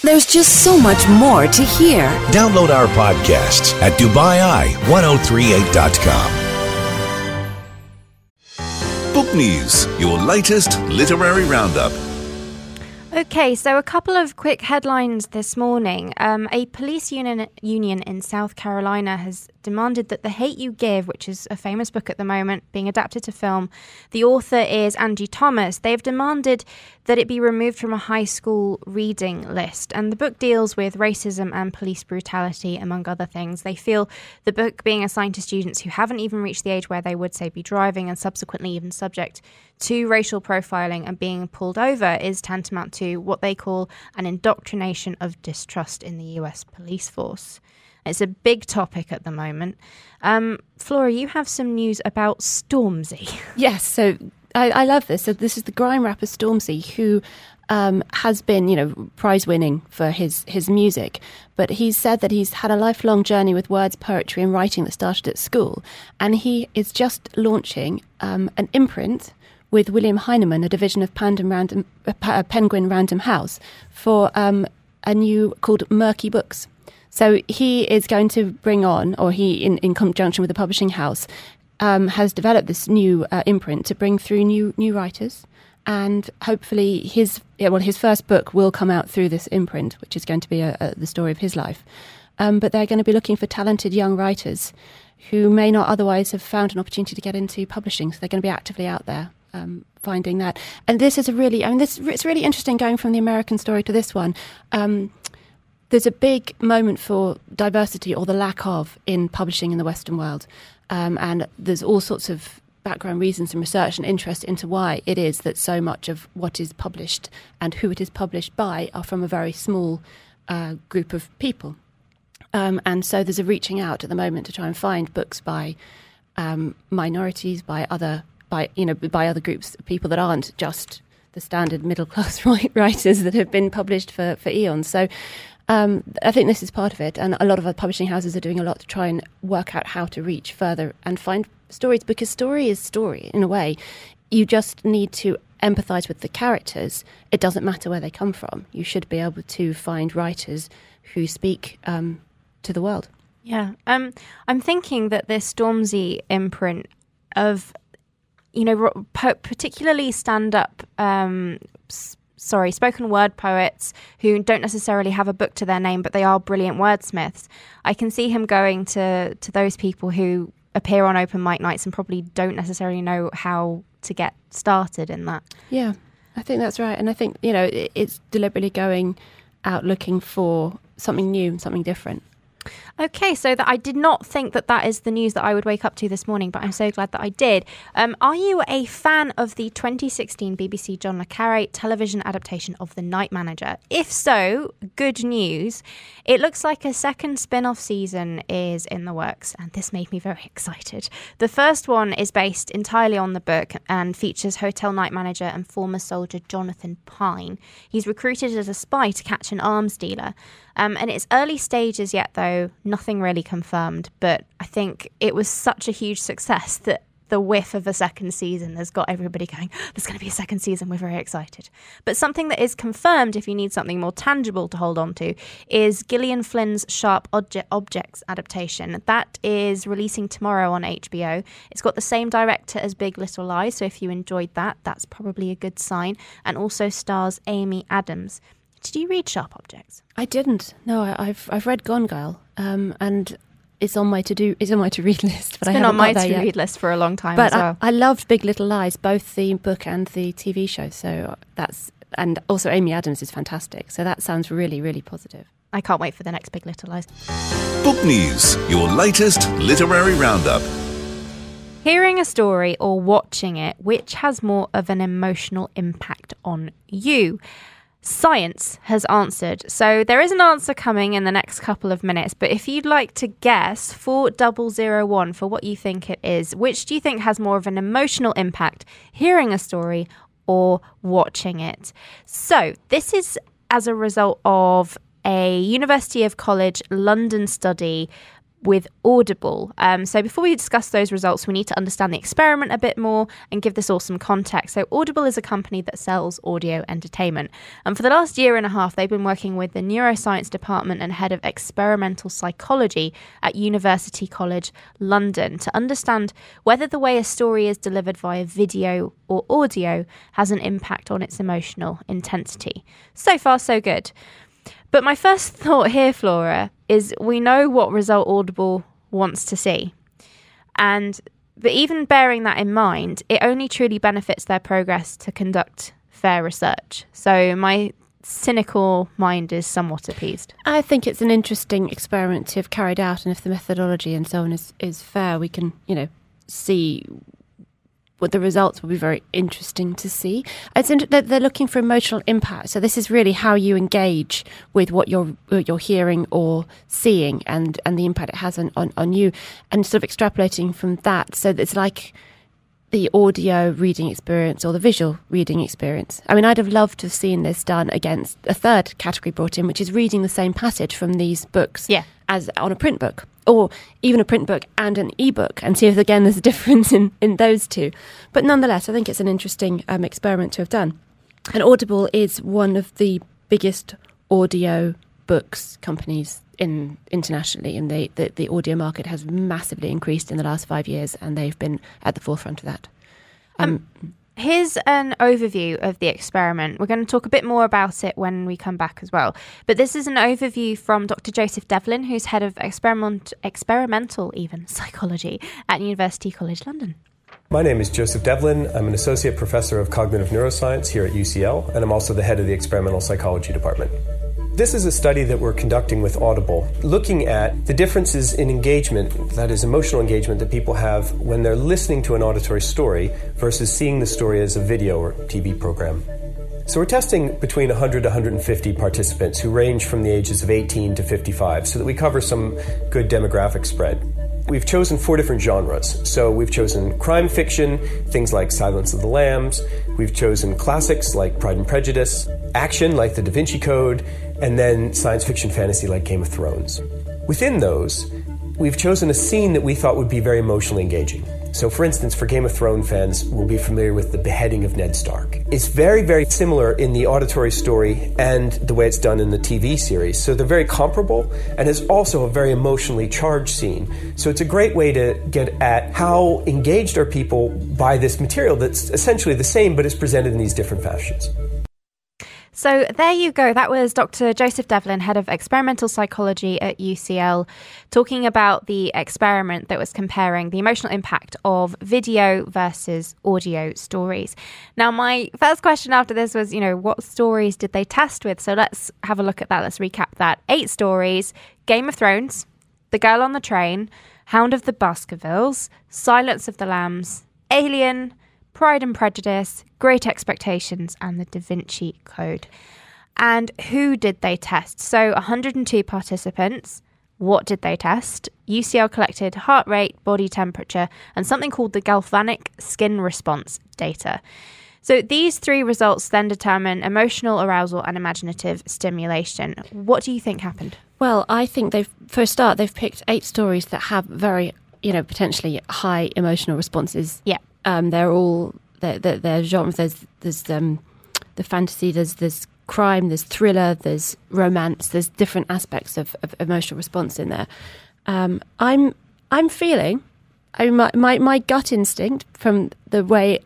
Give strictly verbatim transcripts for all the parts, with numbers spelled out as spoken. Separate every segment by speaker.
Speaker 1: There's just so much more to hear.
Speaker 2: Download our podcasts at Dubai Eye ten thirty-eight dot com. Book News, your latest literary roundup.
Speaker 3: Okay, so a couple of quick headlines this morning. Um, a police union, union in South Carolina has demanded that The Hate U Give, which is a famous book at the moment, being adapted to film, the author is Angie Thomas. They've demanded that it be removed from a high school reading list. And the book deals with racism and police brutality, among other things. They feel the book being assigned to students who haven't even reached the age where they would, say, be driving and subsequently even subject to racial profiling and being pulled over is tantamount to what they call an indoctrination of distrust in the U S police force. It's a big topic at the moment. Um, Flora, you have some news about Stormzy.
Speaker 4: Yes, so I, I love this. So this is the grime rapper Stormzy, who um, has been, you know, prize-winning for his, his music. But he's said that he's had a lifelong journey with words, poetry and writing that started at school. And he is just launching um, an imprint with William Heinemann, a division of Pandem Random, uh, Penguin Random House, for um, a new called Murky Books. So he is going to bring on, or he, in, in conjunction with the publishing house, um, has developed this new uh, imprint to bring through new new writers. And hopefully his yeah, well his first book will come out through this imprint, which is going to be a, a, the story of his life. Um, but they're going to be looking for talented young writers who may not otherwise have found an opportunity to get into publishing. So they're going to be actively out there um, finding that. And this is a really, I mean, this it's really interesting going from the American story to this one. Um, There's a big moment for diversity, or the lack of, in publishing in the Western world. Um, and there's all sorts of background reasons and research and interest into why it is that so much of what is published and who it is published by are from a very small uh, group of people. Um, and so there's a reaching out at the moment to try and find books by um, minorities, by other, by you know, by other groups of people that aren't just the standard middle-class writers that have been published for, for eons. So Um, I think this is part of it, and a lot of our publishing houses are doing a lot to try and work out how to reach further and find stories, because story is story in a way. You just need to empathise with the characters. It doesn't matter where they come from. You should be able to find writers who speak um, to the world.
Speaker 3: Yeah, um, I'm thinking that this Stormzy imprint of, you know, particularly stand-up um sorry, spoken word poets who don't necessarily have a book to their name, but they are brilliant wordsmiths. I can see him going to, to those people who appear on open mic nights and probably don't necessarily know how to get started in that.
Speaker 4: Yeah, I think that's right. And I think, you know, it, it's deliberately going out looking for something new and something different.
Speaker 3: Okay, so that I did not think that that is the news that I would wake up to this morning, but I'm so glad that I did. Um, are you a fan of the twenty sixteen B B C John le Carré television adaptation of The Night Manager? If so, good news. It looks like a second spin-off season is in the works, and this made me very excited. The first one is based entirely on the book and features hotel night manager and former soldier Jonathan Pine. He's recruited as a spy to catch an arms dealer. Um, and it's early stages yet, though, nothing really confirmed. But I think it was such a huge success that the whiff of a second season has got everybody going, there's going to be a second season, we're very excited. But something that is confirmed, if you need something more tangible to hold on to, is Gillian Flynn's Sharp Object- Objects adaptation. That is releasing tomorrow on H B O. It's got the same director as Big Little Lies, so if you enjoyed that, that's probably a good sign. And also stars Amy Adams. Did you read Sharp Objects?
Speaker 4: I didn't. No, I, I've I've read Gone Girl, um, and it's on my to do. It's on my to read list. But
Speaker 3: it's
Speaker 4: I
Speaker 3: been
Speaker 4: haven't
Speaker 3: on my
Speaker 4: got there
Speaker 3: to
Speaker 4: yet.
Speaker 3: read list for a long time
Speaker 4: but
Speaker 3: as well.
Speaker 4: I, I loved Big Little Lies, both the book and the T V show. So that's and also Amy Adams is fantastic. So that sounds really really positive.
Speaker 3: I can't wait for the next Big Little Lies.
Speaker 2: Book News, your latest literary roundup.
Speaker 3: Hearing a story or watching it, which has more of an emotional impact on you? Science has answered. So there is an answer coming in the next couple of minutes, but if you'd like to guess four zero zero one for what you think it is, which do you think has more of an emotional impact, hearing a story or watching it? So this is as a result of a University of College London study with Audible. Um, so before we discuss those results, we need to understand the experiment a bit more and give this all some context. So Audible is a company that sells audio entertainment. And for the last year and a half, they've been working with the neuroscience department and head of experimental psychology at University College London to understand whether the way a story is delivered via video or audio has an impact on its emotional intensity. So far, so good. But my first thought here, Flora, is we know what result Audible wants to see. And but even bearing that in mind, it only truly benefits their progress to conduct fair research. So my cynical mind is somewhat appeased.
Speaker 4: I think it's an interesting experiment to have carried out, and if the methodology and so on is, is fair, we can, you know, see what the results will be very interesting to see. It's inter- they're looking for emotional impact. So this is really how you engage with what you're what you're hearing or seeing, and, and the impact it has on, on, on you, and sort of extrapolating from that. So it's like the audio reading experience or the visual reading experience. I mean, I'd have loved to have seen this done against a third category brought in, which is reading the same passage from these books
Speaker 3: yeah.
Speaker 4: as on a print book, or even a print book and an ebook, and see if, again, there's a difference in, in those two. But nonetheless, I think it's an interesting um, experiment to have done. And Audible is one of the biggest audio books companies in internationally, and they, the, the audio market has massively increased in the last five years, and they've been at the forefront of that. Um,
Speaker 3: um, here's an overview of the experiment. We're going to talk a bit more about it when we come back as well. But this is an overview from Doctor Joseph Devlin, who's head of experiment, experimental even psychology at University College London.
Speaker 5: My name is Joseph Devlin. I'm an associate professor of cognitive neuroscience here at U C L, and I'm also the head of the experimental psychology department. This is a study that we're conducting with Audible, looking at the differences in engagement, that is emotional engagement, that people have when they're listening to an auditory story versus seeing the story as a video or T V program. So we're testing between one hundred to one hundred fifty participants who range from the ages of eighteen to fifty-five so that we cover some good demographic spread. We've chosen four different genres. So we've chosen crime fiction, things like Silence of the Lambs. We've chosen classics like Pride and Prejudice, action like The Da Vinci Code, and then science fiction fantasy like Game of Thrones. Within those, we've chosen a scene that we thought would be very emotionally engaging. So for instance, for Game of Thrones fans, will be familiar with the beheading of Ned Stark. It's very, very similar in the auditory story and the way it's done in the T V series. So they're very comparable, and it's also a very emotionally charged scene. So it's a great way to get at how engaged are people by this material that's essentially the same, but it's presented in these different fashions.
Speaker 3: So there you go. That was Doctor Joseph Devlin, head of experimental psychology at U C L, talking about the experiment that was comparing the emotional impact of video versus audio stories. Now, my first question after this was, you know, what stories did they test with? So let's have a look at that. Let's recap that. Eight stories: Game of Thrones, The Girl on the Train, Hound of the Baskervilles, Silence of the Lambs, Alien, Pride and Prejudice, Great Expectations, and The Da Vinci Code. And who did they test? So one hundred two participants. What did they test? U C L collected heart rate, body temperature, and something called the galvanic skin response data. So these three results then determine emotional arousal and imaginative stimulation. What do you think happened?
Speaker 4: Well, I think they've, for a start, they've picked eight stories that have very, you know, potentially high emotional responses.
Speaker 3: Yeah.
Speaker 4: Um, they're all they're, they're, they're genres. There's there's um, the fantasy. There's there's crime. There's thriller. There's romance. There's different aspects of, of emotional response in there. Um, I'm I'm feeling, I mean, my, my my gut instinct from the way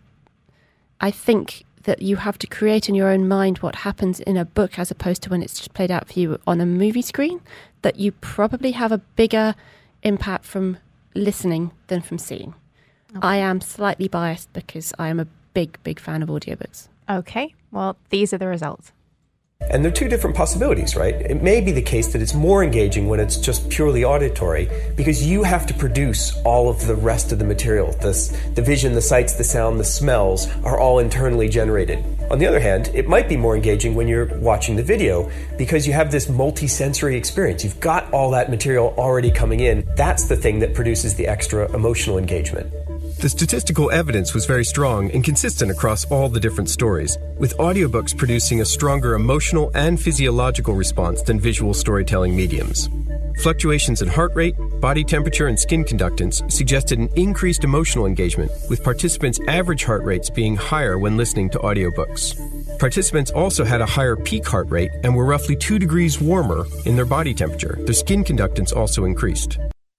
Speaker 4: I think that you have to create in your own mind what happens in a book as opposed to when it's just played out for you on a movie screen. That you probably have a bigger impact from listening than from seeing. Okay. I am slightly biased because I am a big, big fan of audiobooks.
Speaker 3: Okay, well, these are the results.
Speaker 5: And there are two different possibilities, right? It may be the case that it's more engaging when it's just purely auditory because you have to produce all of the rest of the material. The, the vision, the sights, the sound, the smells are all internally generated. On the other hand, it might be more engaging when you're watching the video because you have this multi-sensory experience. You've got all that material already coming in. That's the thing that produces the extra emotional engagement.
Speaker 6: The statistical evidence was very strong and consistent across all the different stories, with audiobooks producing a stronger emotional and physiological response than visual storytelling mediums. Fluctuations in heart rate, body temperature, and skin conductance suggested an increased emotional engagement, with participants' average heart rates being higher when listening to audiobooks. Participants also had a higher peak heart rate and were roughly two degrees warmer in their body temperature. Their skin conductance also increased.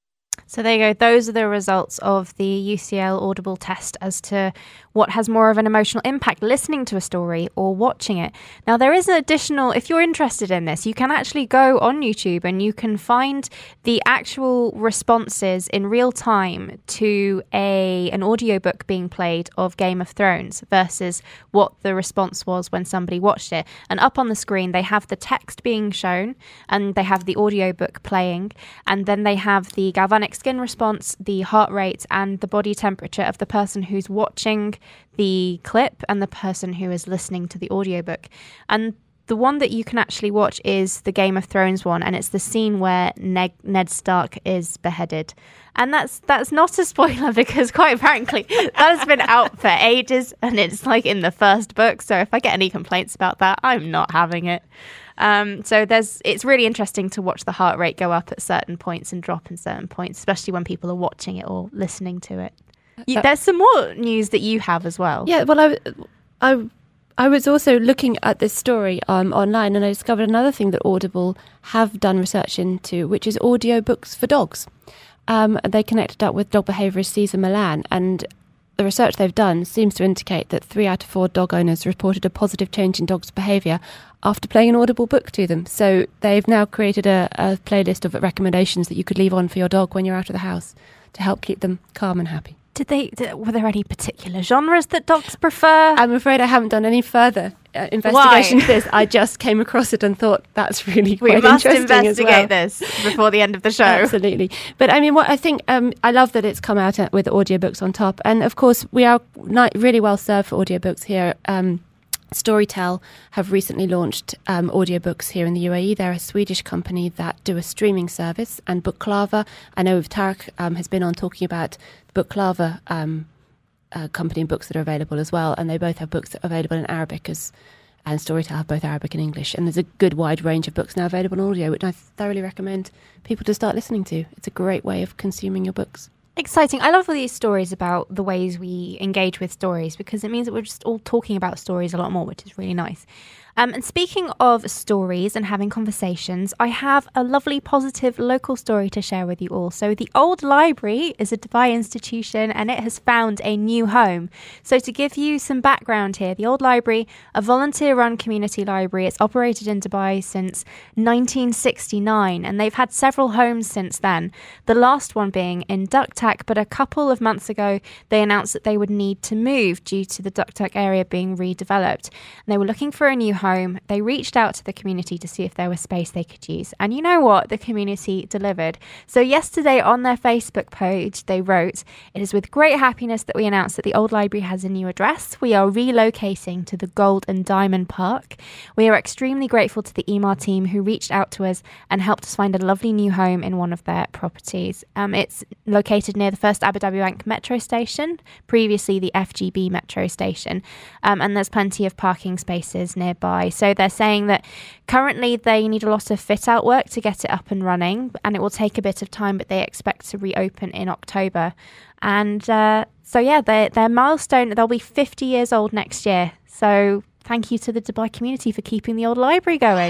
Speaker 3: So there you go. Those are the results of the U C L Audible test as to what has more of an emotional impact, listening to a story or watching it. Now, there is an additional, if you're interested in this, you can actually go on YouTube and you can find the actual responses in real time to a an audiobook being played of Game of Thrones versus what the response was when somebody watched it. And up on the screen, they have the text being shown and they have the audiobook playing. And then they have the galvanic skin response, the heart rate and the body temperature of the person who's watching the clip and the person who is listening to the audiobook. And the one that you can actually watch is the Game of Thrones one, and it's the scene where Ned, Ned Stark is beheaded. And that's that's not a spoiler because, quite frankly, that has been out for ages and it's like in the first book. So if I get any complaints about that, I'm not having it. Um, so there's it's really interesting to watch the heart rate go up at certain points and drop in certain points, especially when people are watching it or listening to it. You, there's some more news that you have as well.
Speaker 4: Yeah, well, I, I, I was also looking at this story um, online and I discovered another thing that Audible have done research into, which is audiobooks for dogs. Um, they connected up with dog behaviourist Cesar Millan, and the research they've done seems to indicate that three out of four dog owners reported a positive change in dogs' behaviour after playing an Audible book to them. So they've now created a, a playlist of recommendations that you could leave on for your dog when you're out of the house to help keep them calm and happy.
Speaker 3: Did they? Did, were there any particular genres that dogs prefer?
Speaker 4: I'm afraid I haven't done any further uh, investigation into this. I just came across it and thought that's really quite
Speaker 3: we must
Speaker 4: interesting
Speaker 3: investigate
Speaker 4: as well.
Speaker 3: this before the end of the show.
Speaker 4: Absolutely. But I mean, what I think, um, I love that it's come out with audiobooks on top. And of course, we are not really well served for audiobooks here. Um, Storytel have recently launched um, audiobooks here in the U A E. They're a Swedish company that do a streaming service, and Booklava, I know Tarek um, has been on talking about the Booklava um, uh, company and books that are available as well, and they both have books that are available in Arabic, as, and Storytel have both Arabic and English, and there's a good wide range of books now available on audio, which I thoroughly recommend people to start listening to. It's a great way of consuming your books.
Speaker 3: Exciting. I love all these stories about the ways we engage with stories because it means that we're just all talking about stories a lot more, which is really nice. Um, and speaking of stories and having conversations, I have a lovely, positive local story to share with you all. So the Old Library is a Dubai institution and it has found a new home. So to give you some background here, the Old Library, a volunteer-run community library, it's operated in Dubai since nineteen sixty-nine and they've had several homes since then. The last one being in Duktak, but a couple of months ago they announced that they would need to move due to the Duktak area being redeveloped. And they were looking for a new home. Home. They reached out to the community to see if there was space they could use. And you know what? The community delivered. So yesterday on their Facebook page, they wrote, "It is with great happiness that we announce that the Old Library has a new address. We are relocating to the Gold and Diamond Park. We are extremely grateful to the E M A R team who reached out to us and helped us find a lovely new home in one of their properties." Um, it's located near the first Abu Dhabi Bank metro station, previously the F G B metro station. Um, and there's plenty of parking spaces nearby. So they're saying that currently they need a lot of fit out work to get it up and running and it will take a bit of time, but they expect to reopen in October. And uh, so, yeah, their, their milestone, they'll be fifty years old next year. So thank you to the Dubai community for keeping the Old Library going.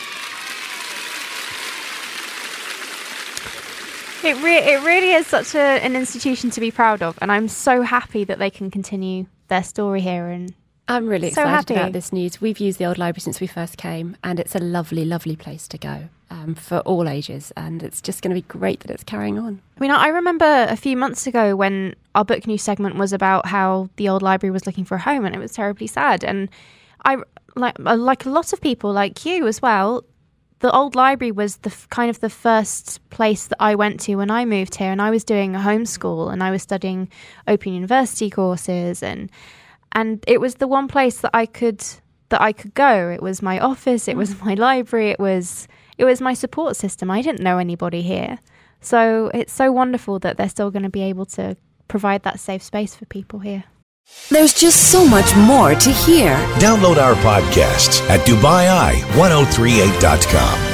Speaker 3: It, re- it really is such a, an institution to be proud of. And I'm so happy that they can continue their story here. And
Speaker 4: I'm really
Speaker 3: so
Speaker 4: excited
Speaker 3: happy
Speaker 4: about this news. We've used the Old Library since we first came, and it's a lovely, lovely place to go um, for all ages. And it's just going to be great that it's carrying on.
Speaker 3: I mean, I remember a few months ago when our book news segment was about how the Old Library was looking for a home, and it was terribly sad. And I, like, like a lot of people, like you as well, the Old Library was the f- kind of the first place that I went to when I moved here, and I was doing a homeschool, and I was studying Open University courses, and and it was the one place that I could that I could go. It was my office, it was my library, it was it was my support system. I didn't know anybody here, so it's so wonderful that they're still going to be able to provide that safe space for people here.
Speaker 1: There's just so much more to hear.
Speaker 2: Download our podcasts at Dubai Eye ten thirty-eight dot com.